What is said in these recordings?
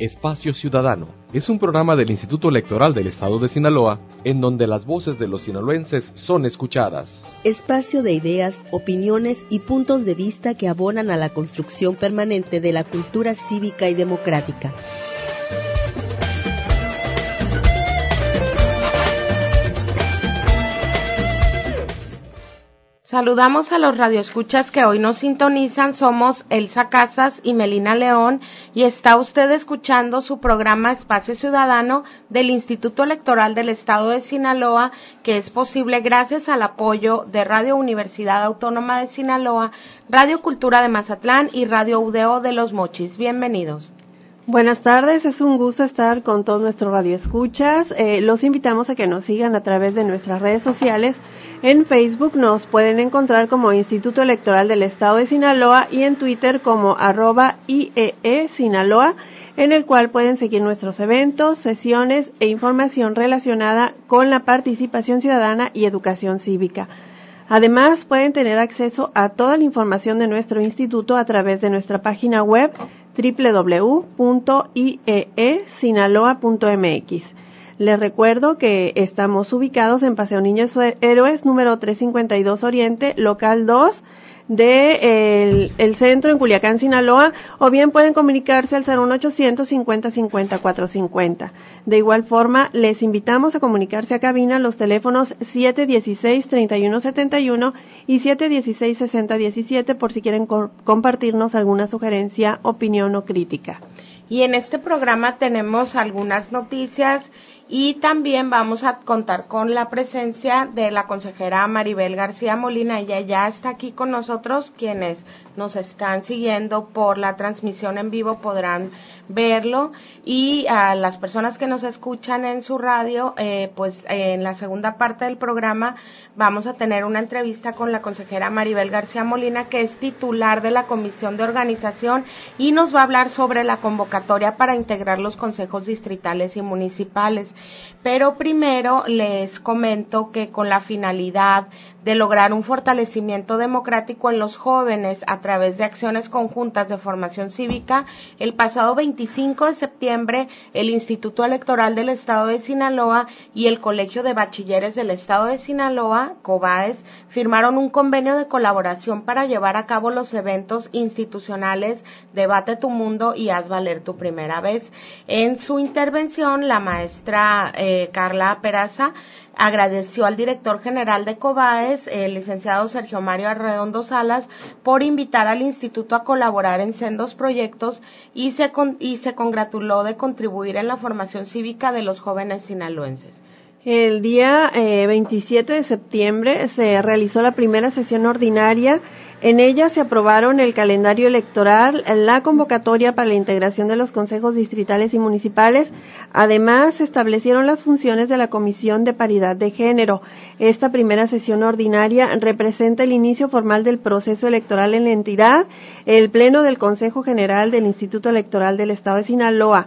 Espacio Ciudadano es un programa del Instituto Electoral del Estado de Sinaloa en donde las voces de los sinaloenses son escuchadas. Espacio de ideas, opiniones y puntos de vista que abonan a la construcción permanente de la cultura cívica y democrática. Saludamos a los radioescuchas que hoy nos sintonizan. Somos Elsa Casas y Melina León y está usted escuchando su programa Espacio Ciudadano del Instituto Electoral del Estado de Sinaloa, que es posible gracias al apoyo de Radio Universidad Autónoma de Sinaloa, Radio Cultura de Mazatlán y Radio UDO de Los Mochis. Bienvenidos. Buenas tardes, es un gusto estar con todos nuestros radioescuchas. Los invitamos a que nos sigan a través de nuestras redes sociales. En Facebook nos pueden encontrar como Instituto Electoral del Estado de Sinaloa y en Twitter como @IEE Sinaloa, en el cual pueden seguir nuestros eventos, sesiones e información relacionada con la participación ciudadana y educación cívica. Además, pueden tener acceso a toda la información de nuestro instituto a través de nuestra página web www.ieesinaloa.mx. Les recuerdo que estamos ubicados en Paseo Niños Héroes, número 352 Oriente, local 2, el centro en Culiacán, Sinaloa, o bien pueden comunicarse al 01800 50 50 450. De igual forma, les invitamos a comunicarse a cabina los teléfonos 716-3171 y 716-6017 por si quieren compartirnos alguna sugerencia, opinión o crítica. Y en este programa tenemos algunas noticias y también vamos a contar con la presencia de la consejera Maribel García Molina. Ella ya está aquí con nosotros. Quienes nos están siguiendo por la transmisión en vivo podrán verlo, y a las personas que nos escuchan en su radio, pues en la segunda parte del programa vamos a tener una entrevista con la consejera Maribel García Molina, que es titular de la Comisión de Organización, y nos va a hablar sobre la convocatoria para integrar los consejos distritales y municipales. Pero primero les comento que con la finalidad de lograr un fortalecimiento democrático en los jóvenes a través de acciones conjuntas de formación cívica, el pasado 25 de septiembre el Instituto Electoral del Estado de Sinaloa y el Colegio de Bachilleres del Estado de Sinaloa, COBAES, firmaron un convenio de colaboración para llevar a cabo los eventos institucionales Debate tu Mundo y Haz Valer tu Primera Vez. En su intervención, la maestra Carla Peraza agradeció al director general de COBAES, el licenciado Sergio Mario Arredondo Salas, por invitar al instituto a colaborar en sendos proyectos y se congratuló de contribuir en la formación cívica de los jóvenes sinaloenses. El día 27 de septiembre se realizó la primera sesión ordinaria. En ella se aprobaron el calendario electoral, la convocatoria para la integración de los consejos distritales y municipales. Además, se establecieron las funciones de la Comisión de Paridad de Género. Esta primera sesión ordinaria representa el inicio formal del proceso electoral en la entidad. El Pleno del Consejo General del Instituto Electoral del Estado de Sinaloa,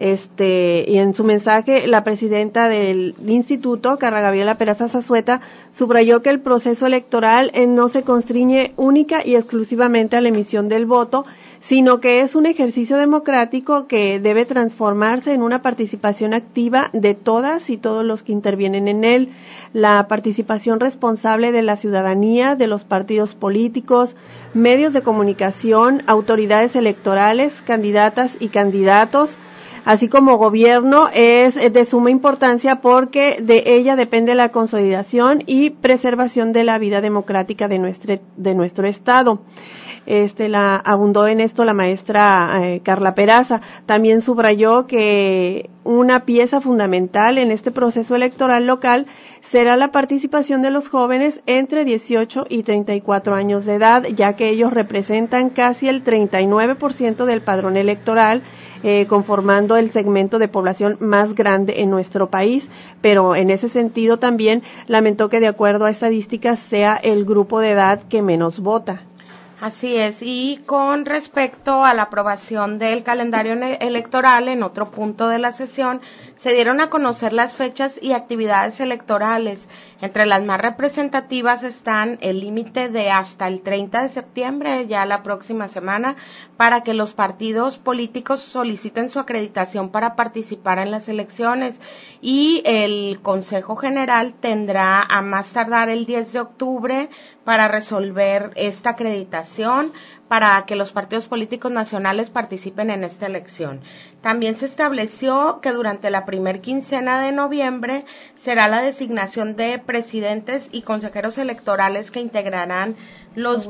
y en su mensaje, la presidenta del instituto, Carla Gabriela Peraza Zazueta, subrayó que el proceso electoral no se constriñe única y exclusivamente a la emisión del voto, sino que es un ejercicio democrático que debe transformarse en una participación activa de todas y todos los que intervienen en él. La participación responsable de la ciudadanía, de los partidos políticos, medios de comunicación, autoridades electorales, candidatas y candidatos, así como gobierno, es de suma importancia porque de ella depende la consolidación y preservación de la vida democrática de nuestro Estado. La abundó en esto la maestra Carla Peraza. También subrayó que una pieza fundamental en este proceso electoral local será la participación de los jóvenes entre 18 y 34 años de edad, ya que ellos representan casi el 39% del padrón electoral, conformando el segmento de población más grande en nuestro país, pero en ese sentido también lamentó que de acuerdo a estadísticas sea el grupo de edad que menos vota. Así es, y con respecto a la aprobación del calendario electoral, en otro punto de la sesión, se dieron a conocer las fechas y actividades electorales. Entre las más representativas están el límite de hasta el 30 de septiembre, ya la próxima semana, para que los partidos políticos soliciten su acreditación para participar en las elecciones, y el Consejo General tendrá a más tardar el 10 de octubre para resolver esta acreditación para que los partidos políticos nacionales participen en esta elección. También se estableció que durante la primer quincena de noviembre será la designación de presidentes y consejeros electorales que integrarán los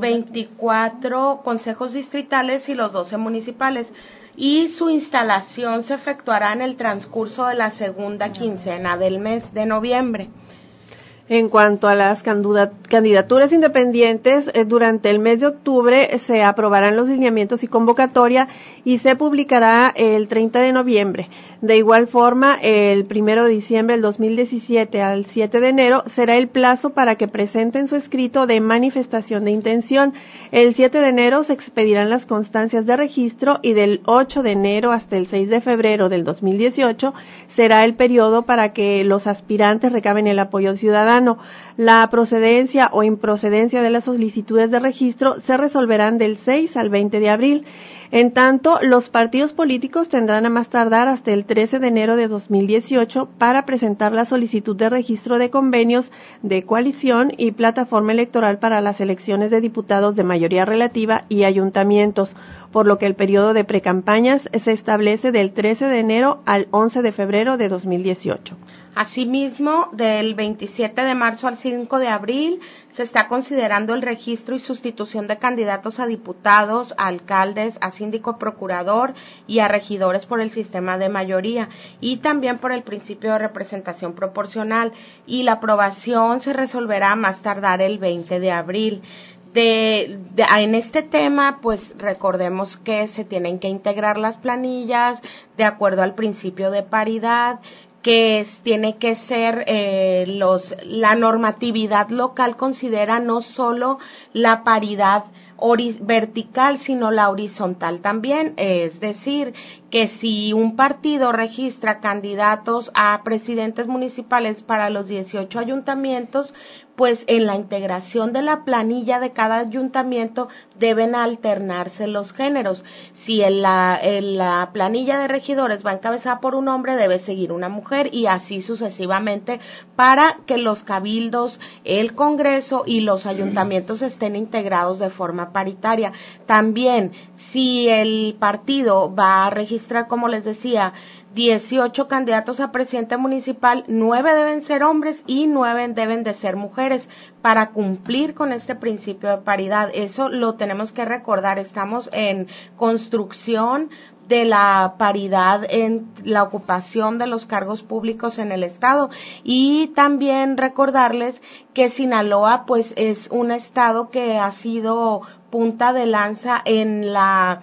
24 consejos distritales y los 12 municipales, y su instalación se efectuará en el transcurso de la segunda quincena del mes de noviembre. En cuanto a las candidaturas independientes, durante el mes de octubre se aprobarán los lineamientos y convocatoria y se publicará el 30 de noviembre. De igual forma, el 1 de diciembre del 2017 al 7 de enero será el plazo para que presenten su escrito de manifestación de intención. El 7 de enero se expedirán las constancias de registro y del 8 de enero hasta el 6 de febrero del 2018 será el periodo para que los aspirantes recaben el apoyo ciudadano. La procedencia o improcedencia de las solicitudes de registro se resolverán del 6 al 20 de abril. En tanto, los partidos políticos tendrán a más tardar hasta el 13 de enero de 2018 para presentar la solicitud de registro de convenios de coalición y plataforma electoral para las elecciones de diputados de mayoría relativa y ayuntamientos, por lo que el periodo de precampañas se establece del 13 de enero al 11 de febrero de 2018. Asimismo, del 27 de marzo al 5 de abril se está considerando el registro y sustitución de candidatos a diputados, a alcaldes, a síndico procurador y a regidores por el sistema de mayoría y también por el principio de representación proporcional, y la aprobación se resolverá más tardar el 20 de abril. En este tema, pues recordemos que se tienen que integrar las planillas de acuerdo al principio de paridad, que tiene que ser la normatividad local considera no solo la paridad vertical, sino la horizontal también, es decir, que si un partido registra candidatos a presidentes municipales para los 18 ayuntamientos, pues en la integración de la planilla de cada ayuntamiento deben alternarse los géneros. Si en la planilla de regidores va encabezada por un hombre, debe seguir una mujer, y así sucesivamente, para que los cabildos, el Congreso y los ayuntamientos estén integrados de forma paritaria. También, si el partido va a registrar, como les decía, 18 candidatos a presidente municipal, 9 deben ser hombres y 9 deben de ser mujeres para cumplir con este principio de paridad. Eso lo tenemos que recordar. Estamos en construcción de la paridad en la ocupación de los cargos públicos en el estado, y también recordarles que Sinaloa pues es un estado que ha sido punta de lanza en la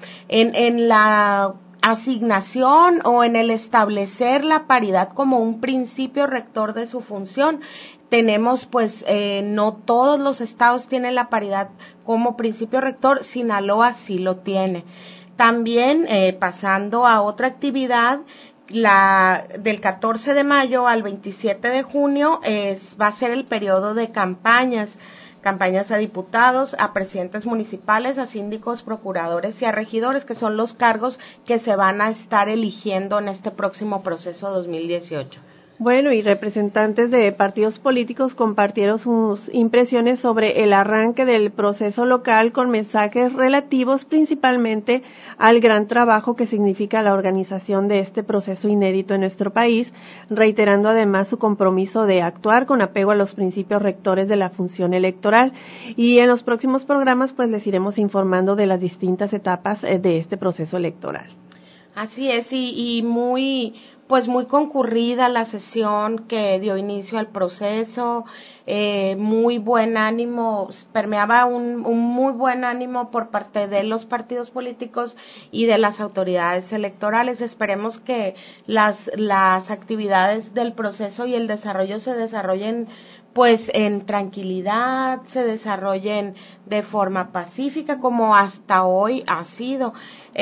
asignación o en el establecer la paridad como un principio rector de su función. Tenemos pues no todos los estados tienen la paridad como principio rector, Sinaloa sí lo tiene. También pasando a otra actividad, del 14 de mayo al 27 de junio va a ser el periodo de campañas a diputados, a presidentes municipales, a síndicos, procuradores y a regidores, que son los cargos que se van a estar eligiendo en este próximo proceso 2018. Bueno, y representantes de partidos políticos compartieron sus impresiones sobre el arranque del proceso local, con mensajes relativos principalmente al gran trabajo que significa la organización de este proceso inédito en nuestro país, reiterando además su compromiso de actuar con apego a los principios rectores de la función electoral. Y en los próximos programas pues les iremos informando de las distintas etapas de este proceso electoral. Así es, y muy concurrida la sesión que dio inicio al proceso, muy buen ánimo, permeaba un muy buen ánimo por parte de los partidos políticos y de las autoridades electorales. Esperemos que las actividades del proceso y el desarrollo se desarrollen pues en tranquilidad, se desarrollen de forma pacífica como hasta hoy ha sido.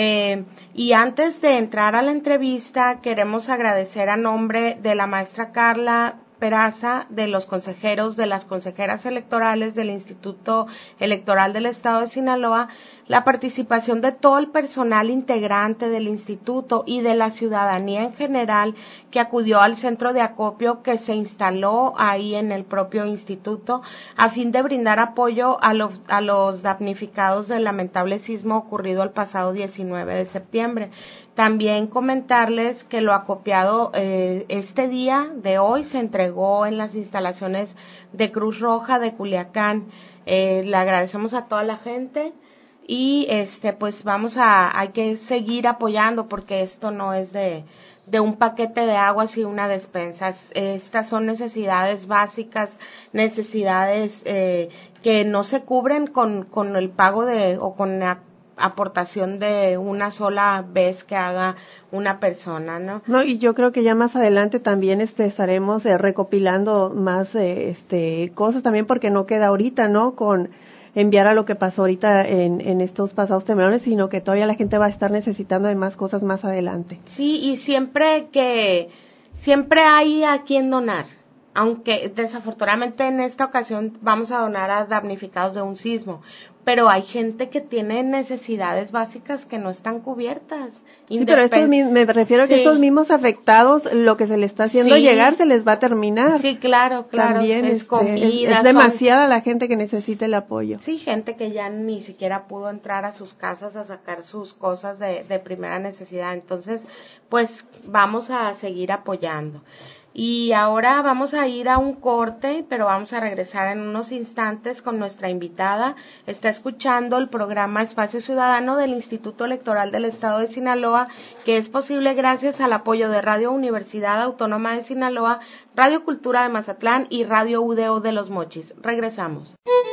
Y antes de entrar a la entrevista, queremos agradecer a nombre de la maestra Carla Peraza, de los consejeros, de las consejeras electorales del Instituto Electoral del Estado de Sinaloa, la participación de todo el personal integrante del instituto y de la ciudadanía en general que acudió al centro de acopio que se instaló ahí en el propio instituto a fin de brindar apoyo a los damnificados del lamentable sismo ocurrido el pasado 19 de septiembre. También comentarles que lo acopiado este día de hoy se entregó en las instalaciones de Cruz Roja de Culiacán. Le agradecemos a toda la gente y pues hay que seguir apoyando porque esto no es de un paquete de agua y una despensa. Estas son necesidades básicas, necesidades que no se cubren con el pago o con la aportación de una sola vez que haga una persona, ¿no? No, y yo creo que ya más adelante también estaremos recopilando más cosas también porque no queda ahorita, ¿no? Con enviar a lo que pasó ahorita en estos pasados temblores, sino que todavía la gente va a estar necesitando de más cosas más adelante. Sí, y siempre hay a quien donar. Aunque desafortunadamente en esta ocasión vamos a donar a damnificados de un sismo, pero hay gente que tiene necesidades básicas que no están cubiertas. Sí, pero me refiero a que estos mismos afectados, lo que se les está haciendo llegar, se les va a terminar. Sí, claro. También es comida. Es demasiada la gente que necesita el apoyo. Sí, gente que ya ni siquiera pudo entrar a sus casas a sacar sus cosas de primera necesidad. Entonces, pues vamos a seguir apoyando. Y ahora vamos a ir a un corte, pero vamos a regresar en unos instantes con nuestra invitada. Está escuchando el programa Espacio Ciudadano del Instituto Electoral del Estado de Sinaloa, que es posible gracias al apoyo de Radio Universidad Autónoma de Sinaloa, Radio Cultura de Mazatlán y Radio UDO de Los Mochis. Regresamos.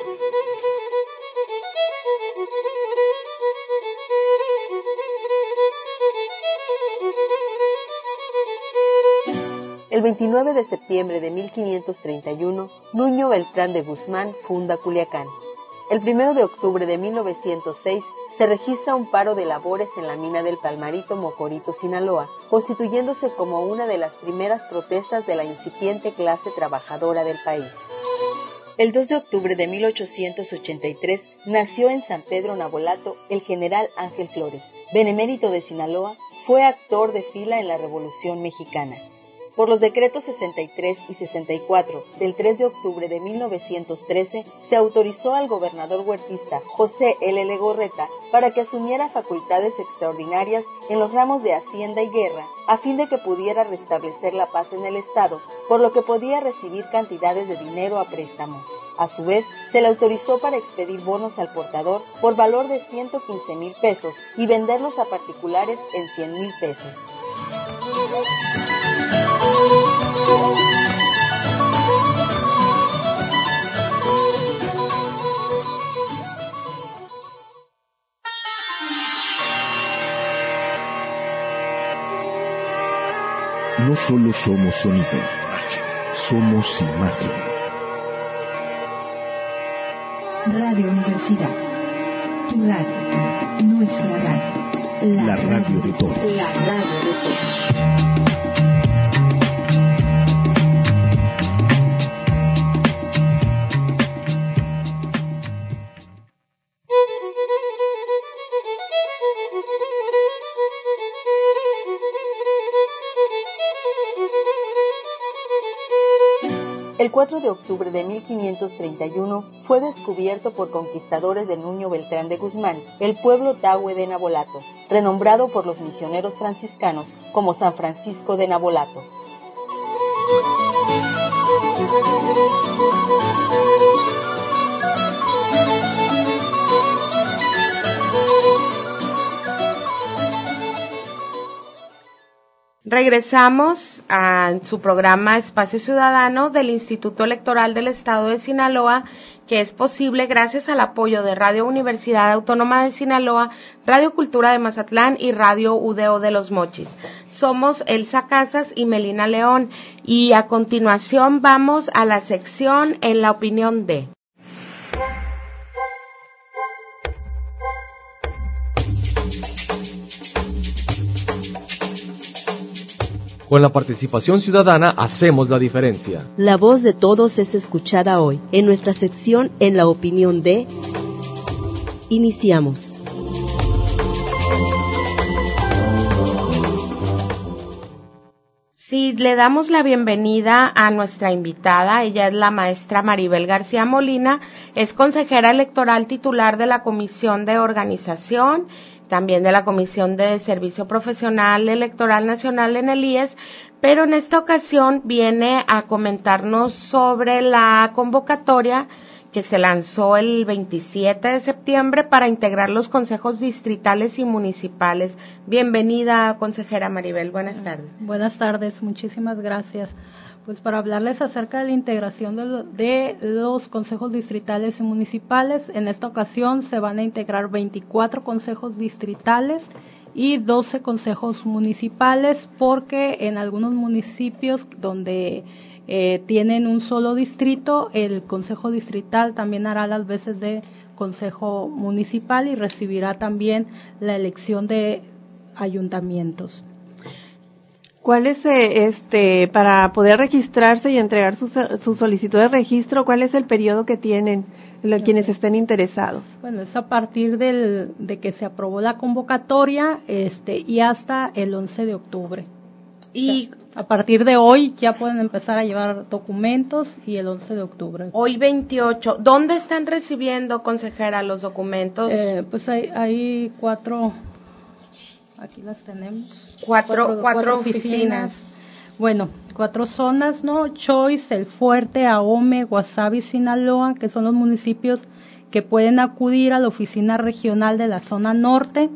El 29 de septiembre de 1531, Nuño Beltrán de Guzmán funda Culiacán. El 1 de octubre de 1906 se registra un paro de labores en la mina del Palmarito Mocorito, Sinaloa, constituyéndose como una de las primeras protestas de la incipiente clase trabajadora del país. El 2 de octubre de 1883 nació en San Pedro Nabolato el general Ángel Flores, benemérito de Sinaloa, fue actor de fila en la Revolución Mexicana. Por los decretos 63 y 64 del 3 de octubre de 1913, se autorizó al gobernador huertista José L. Legorreta para que asumiera facultades extraordinarias en los ramos de Hacienda y Guerra, a fin de que pudiera restablecer la paz en el Estado, por lo que podía recibir cantidades de dinero a préstamo. A su vez, se le autorizó para expedir bonos al portador por valor de 115,000 pesos y venderlos a particulares en 100,000 pesos. No solo somos sonido, somos imagen. Radio Universidad, tu radio, nuestra radio, la radio de todos. La radio de todos. El 4 de octubre de 1531 fue descubierto por conquistadores de Nuño Beltrán de Guzmán el pueblo Tahue de Nabolato, renombrado por los misioneros franciscanos como San Francisco de Nabolato. Regresamos a su programa Espacio Ciudadano del Instituto Electoral del Estado de Sinaloa, que es posible gracias al apoyo de Radio Universidad Autónoma de Sinaloa, Radio Cultura de Mazatlán y Radio UDO de Los Mochis. Somos Elsa Casas y Melina León, y a continuación vamos a la sección En la opinión de. Con la participación ciudadana hacemos la diferencia. La voz de todos es escuchada hoy. En nuestra sección En la opinión de, iniciamos. Sí, le damos la bienvenida a nuestra invitada. Ella es la maestra Maribel García Molina, es consejera electoral titular de la Comisión de Organización, también de la Comisión de Servicio Profesional Electoral Nacional en el IES, pero en esta ocasión viene a comentarnos sobre la convocatoria que se lanzó el 27 de septiembre para integrar los consejos distritales y municipales. Bienvenida, consejera Maribel, buenas tardes. Buenas tardes, muchísimas gracias. Pues para hablarles acerca de la integración de los consejos distritales y municipales, en esta ocasión se van a integrar 24 consejos distritales y 12 consejos municipales, porque en algunos municipios donde tienen un solo distrito, el consejo distrital también hará las veces de consejo municipal y recibirá también la elección de ayuntamientos. ¿Cuál es, para poder registrarse y entregar su solicitud de registro, cuál es el periodo que tienen quienes estén interesados? Bueno, es a partir de que se aprobó la convocatoria, y hasta el 11 de octubre. Y a partir de hoy ya pueden empezar a llevar documentos, y el 11 de octubre. Hoy 28. ¿Dónde están recibiendo, consejera, los documentos? Pues hay 4. Aquí las tenemos. Cuatro oficinas. Bueno, 4 zonas, ¿no? Choice, El Fuerte, Ahome, Guasave y Sinaloa, que son los municipios que pueden acudir a la oficina regional de la zona norte,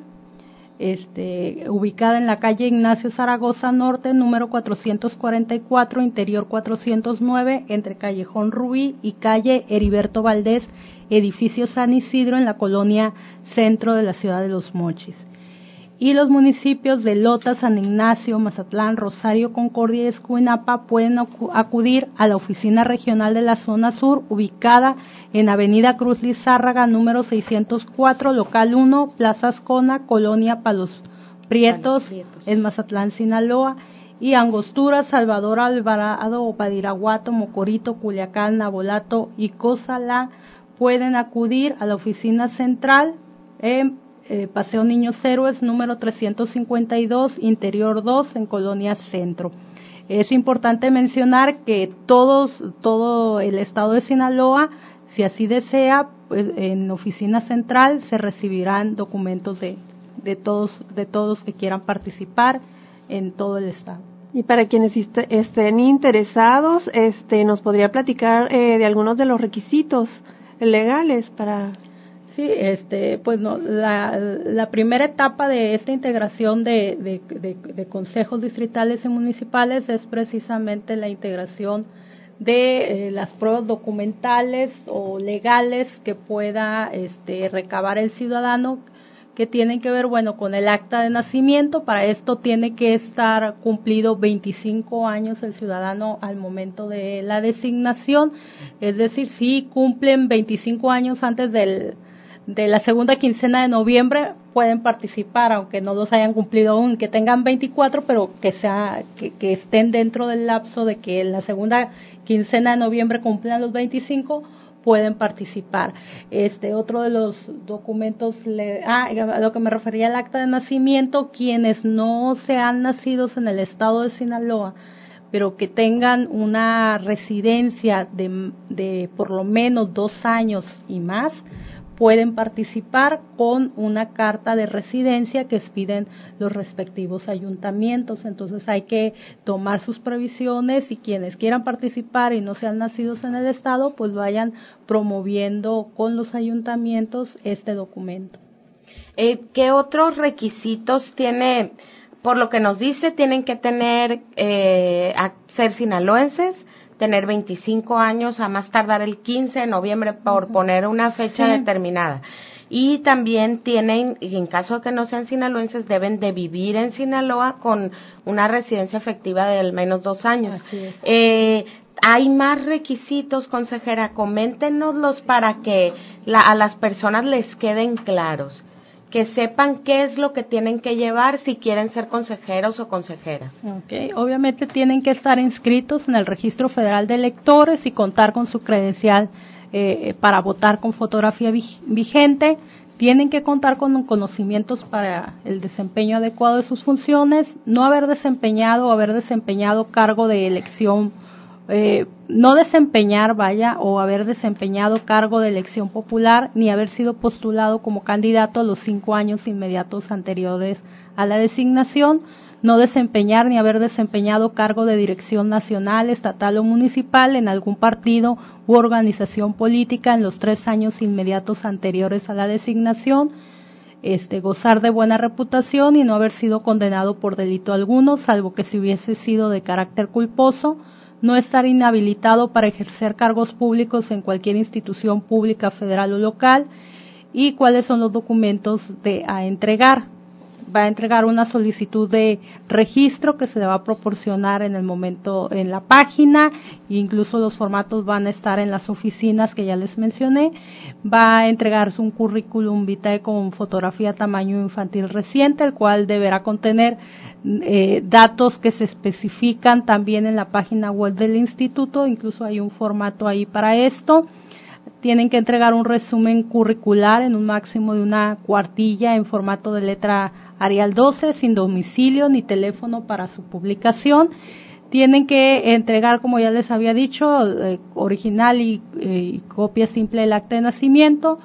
ubicada en la calle Ignacio Zaragoza Norte, número 444, interior 409, entre Callejón Rubí y calle Heriberto Valdés, edificio San Isidro, en la colonia centro de la ciudad de Los Mochis. Y los municipios de Lota, San Ignacio, Mazatlán, Rosario, Concordia y Escuinapa pueden acudir a la oficina regional de la zona sur, ubicada en Avenida Cruz Lizárraga, número 604, local 1, Plaza Ascona, colonia Palos Prietos, en Mazatlán, Sinaloa, y Angostura, Salvador Alvarado, Badiraguato, Mocorito, Culiacán, Nabolato y Cozalá pueden acudir a la oficina central Paseo Niños Héroes, número 352, interior 2, en Colonia Centro. Es importante mencionar que todo el estado de Sinaloa, si así desea, pues en oficina central se recibirán documentos de todos que quieran participar en todo el estado. Y para quienes estén interesados, nos podría platicar de algunos de los requisitos legales para... Sí, pues no, la primera etapa de esta integración de consejos distritales y municipales es precisamente la integración de las pruebas documentales o legales que pueda recabar el ciudadano, que tienen que ver, con el acta de nacimiento. Para esto tiene que estar cumplido 25 años el ciudadano al momento de la designación, es decir, si cumplen 25 años antes de la segunda quincena de noviembre, pueden participar, aunque no los hayan cumplido aún, que tengan 24, pero que estén dentro del lapso de que en la segunda quincena de noviembre cumplan los 25, pueden participar. Otro de los documentos, a lo que me refería al acta de nacimiento, quienes no sean nacidos en el estado de Sinaloa, pero que tengan una residencia de por lo menos 2 años y más, pueden participar con una carta de residencia que expiden los respectivos ayuntamientos. Entonces hay que tomar sus previsiones, y quienes quieran participar y no sean nacidos en el estado, pues vayan promoviendo con los ayuntamientos este documento. ¿Qué otros requisitos tiene por lo que nos dice, tienen que tener, ser sinaloenses, tener 25 años, a más tardar el 15 de noviembre, por poner una fecha determinada. Y también tienen, y en caso de que no sean sinaloenses, deben de vivir en Sinaloa con una residencia efectiva de al menos 2 años. Hay más requisitos, consejera, coméntenoslos para que a las personas les queden claros, que sepan qué es lo que tienen que llevar si quieren ser consejeros o consejeras. Okay. Obviamente tienen que estar inscritos en el Registro Federal de Electores y contar con su credencial para votar con fotografía vigente. Tienen que contar con conocimientos para el desempeño adecuado de sus funciones, no haber desempeñado o haber desempeñado cargo de elección, no desempeñar, o haber desempeñado cargo de elección popular, ni haber sido postulado como candidato a los 5 años inmediatos anteriores a la designación, no desempeñar ni haber desempeñado cargo de dirección nacional, estatal o municipal en algún partido u organización política en los 3 años inmediatos anteriores a la designación, gozar de buena reputación y no haber sido condenado por delito alguno, salvo que si hubiese sido de carácter culposo, no estar inhabilitado para ejercer cargos públicos en cualquier institución pública federal o local. ¿Y cuáles son los documentos a entregar? Va a entregar una solicitud de registro que se le va a proporcionar en el momento en la página, e incluso los formatos van a estar en las oficinas que ya les mencioné. Va a entregarse un currículum vitae con fotografía tamaño infantil reciente, el cual deberá contener datos que se especifican también en la página web del instituto, incluso hay un formato ahí para esto. Tienen que entregar un resumen curricular en un máximo de 1 cuartilla en formato de letra Arial 12, sin domicilio ni teléfono para su publicación. Tienen que entregar, como ya les había dicho, original y copia simple del acta de nacimiento.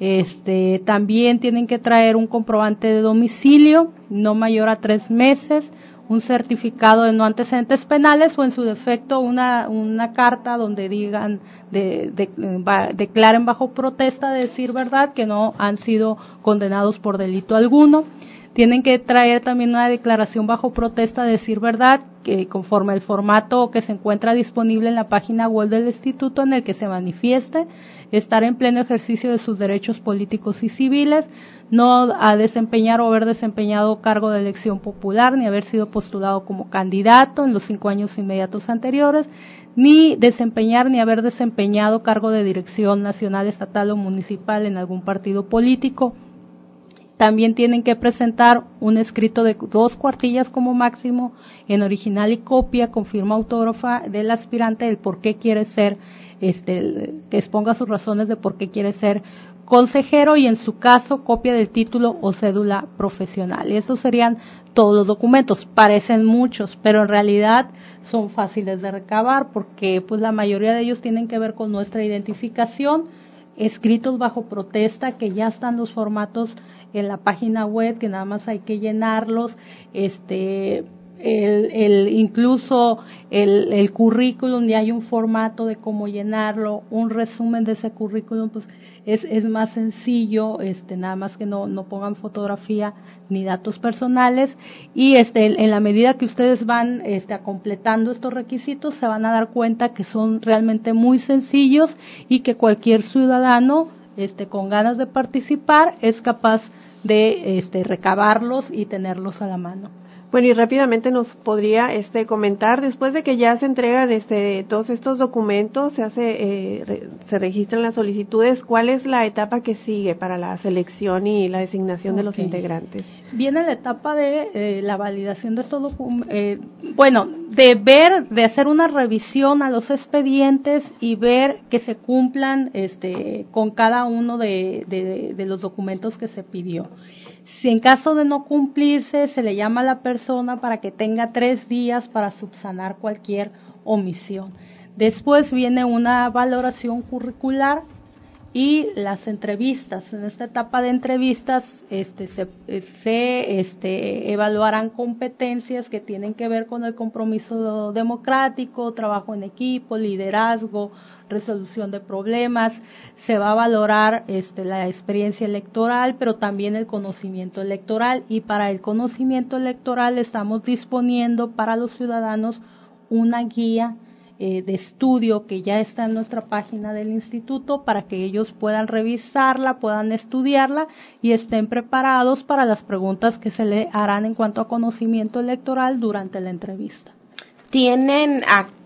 También tienen que traer un comprobante de domicilio, no mayor a 3 meses, un certificado de no antecedentes penales o en su defecto una carta donde digan, declaren bajo protesta de decir verdad que no han sido condenados por delito alguno. Tienen que traer también una declaración bajo protesta de decir verdad, que conforme el formato que se encuentra disponible en la página web del instituto, en el que se manifieste estar en pleno ejercicio de sus derechos políticos y civiles, no a desempeñar o haber desempeñado cargo de elección popular, ni haber sido postulado como candidato en los 5 años inmediatos anteriores, ni desempeñar ni haber desempeñado cargo de dirección nacional, estatal o municipal en algún partido político. También tienen que presentar un escrito de 2 cuartillas como máximo, en original y copia, con firma autógrafa del aspirante, del por qué quiere ser, que exponga sus razones de por qué quiere ser consejero, y en su caso copia del título o cédula profesional. Y esos serían todos los documentos. Parecen muchos, pero en realidad son fáciles de recabar, porque pues la mayoría de ellos tienen que ver con nuestra identificación, escritos bajo protesta, que ya están los formatos en la página web, que nada más hay que llenarlos, incluso el currículum, ya hay un formato de cómo llenarlo, un resumen de ese currículum, pues es más sencillo, nada más que no pongan fotografía ni datos personales, y en la medida que ustedes van completando estos requisitos, se van a dar cuenta que son realmente muy sencillos y que cualquier ciudadano con ganas de participar es capaz de recabarlos y tenerlos a la mano. Bueno, y rápidamente nos podría comentar, después de que ya se entregan todos estos documentos, se registran las solicitudes, ¿cuál es la etapa que sigue para la selección y la designación de los integrantes? Viene la etapa de la validación de estos documentos, de hacer una revisión a los expedientes y ver que se cumplan con cada uno de los documentos que se pidió. Si en caso de no cumplirse, se le llama a la persona para que tenga 3 días para subsanar cualquier omisión. Después viene una valoración curricular, y las entrevistas. En esta etapa de entrevistas se evaluarán competencias que tienen que ver con el compromiso democrático, trabajo en equipo, liderazgo, resolución de problemas. Se va a valorar la experiencia electoral, pero también el conocimiento electoral, y para el conocimiento electoral estamos disponiendo para los ciudadanos una guía de estudio que ya está en nuestra página del instituto para que ellos puedan revisarla, puedan estudiarla y estén preparados para las preguntas que se le harán en cuanto a conocimiento electoral durante la entrevista. ¿Tienen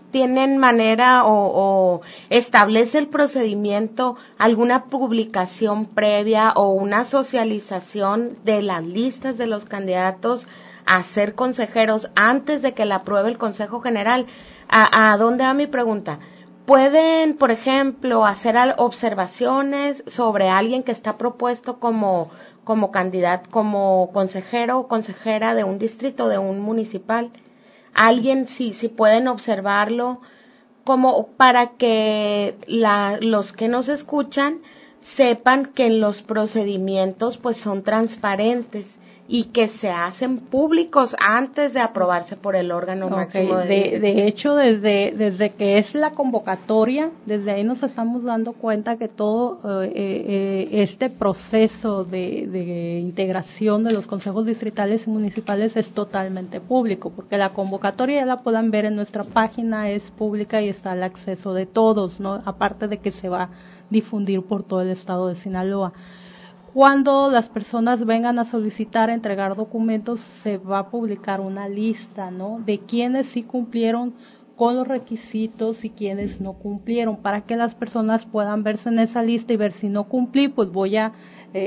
manera o establece el procedimiento alguna publicación previa o una socialización de las listas de los candidatos a ser consejeros antes de que la apruebe el Consejo General? ¿A dónde va mi pregunta? ¿Pueden, por ejemplo, hacer observaciones sobre alguien que está propuesto como candidato, como consejero o consejera de un distrito, de un municipal? Alguien, si pueden observarlo, como para que los que nos escuchan sepan que los procedimientos pues son transparentes y que se hacen públicos antes de aprobarse por el órgano máximo de hecho, desde que es la convocatoria, desde ahí nos estamos dando cuenta que todo este proceso de integración de los consejos distritales y municipales es totalmente público, porque la convocatoria ya la puedan ver en nuestra página, es pública y está al acceso de todos, ¿no? Aparte de que se va a difundir por todo el estado de Sinaloa. Cuando las personas vengan a solicitar, entregar documentos, se va a publicar una lista, ¿no?, de quienes sí cumplieron con los requisitos y quienes no cumplieron, para que las personas puedan verse en esa lista y ver si no cumplí, pues voy a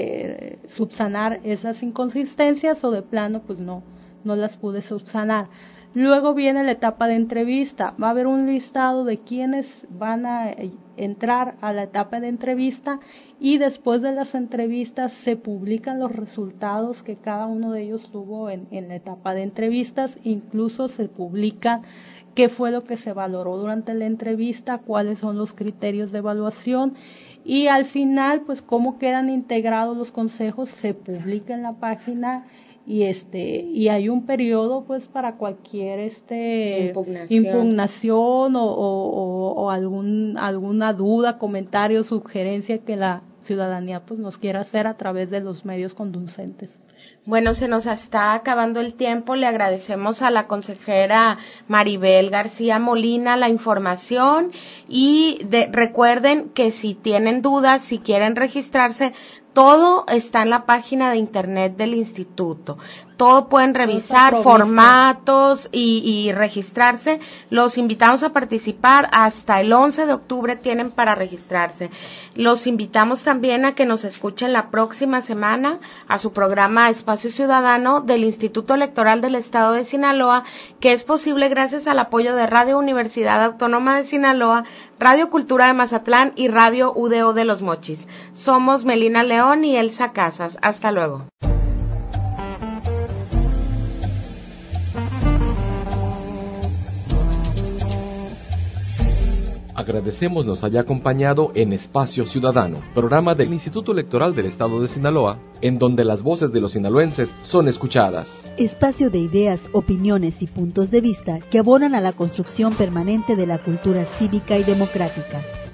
subsanar esas inconsistencias, o de plano pues no las pude subsanar. Luego viene la etapa de entrevista. Va a haber un listado de quienes van a entrar a la etapa de entrevista, y después de las entrevistas se publican los resultados que cada uno de ellos tuvo en la etapa de entrevistas. Incluso se publica qué fue lo que se valoró durante la entrevista, cuáles son los criterios de evaluación, y al final pues cómo quedan integrados los consejos se publica en la página. Y hay un periodo pues para cualquier impugnación o alguna duda, comentario, sugerencia que la ciudadanía pues nos quiera hacer a través de los medios conducentes. Bueno, se nos está acabando el tiempo. Le agradecemos a la consejera Maribel García Molina la información, y recuerden que si tienen dudas, si quieren registrarse, todo está en la página de internet del instituto. Todo pueden revisar, formatos y registrarse. Los invitamos a participar. Hasta el 11 de octubre tienen para registrarse. Los invitamos también a que nos escuchen la próxima semana a su programa Espacio Ciudadano del Instituto Electoral del Estado de Sinaloa, que es posible gracias al apoyo de Radio Universidad Autónoma de Sinaloa, Radio Cultura de Mazatlán y Radio UDO de Los Mochis. Somos Melina León y Elsa Casas. Hasta luego. Agradecemos nos haya acompañado en Espacio Ciudadano, programa del Instituto Electoral del Estado de Sinaloa, en donde las voces de los sinaloenses son escuchadas. Espacio de ideas, opiniones y puntos de vista que abonan a la construcción permanente de la cultura cívica y democrática.